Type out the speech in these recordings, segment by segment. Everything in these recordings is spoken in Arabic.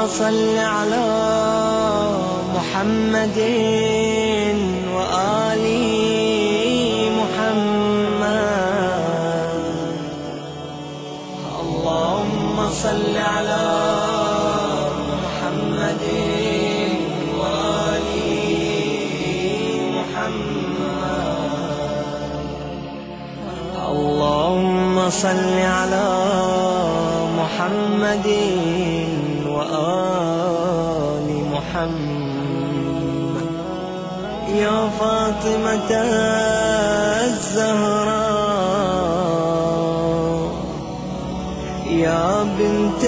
صل على محمد وآل محمد. اللهم صل على محمد وآل محمد. اللهم صل على محمد وآل محمد. يا فاطمة الزهراء يا بنت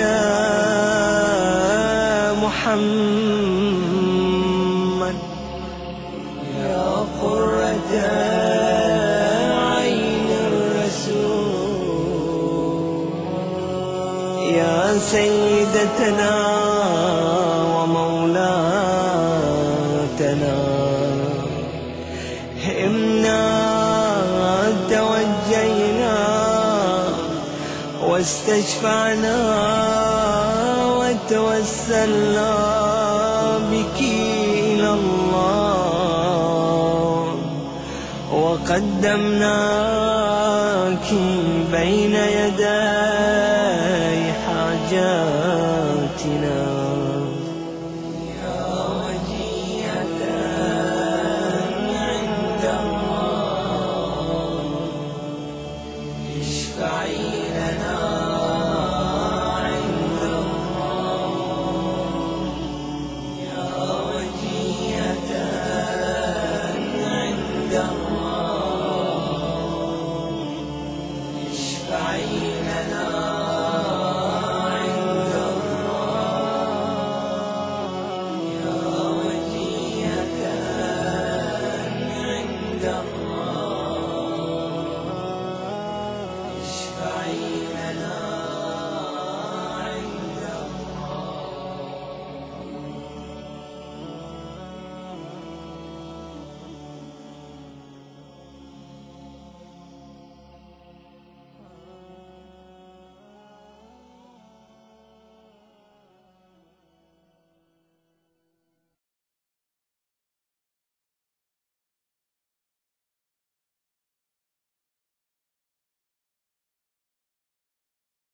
محمد، يا قرة عين الرسول، يا سيدتنا ومولاتنا، إنا توجينا واستشفعنا وتوسلنا بك إلى الله، وقدمناك بين يدي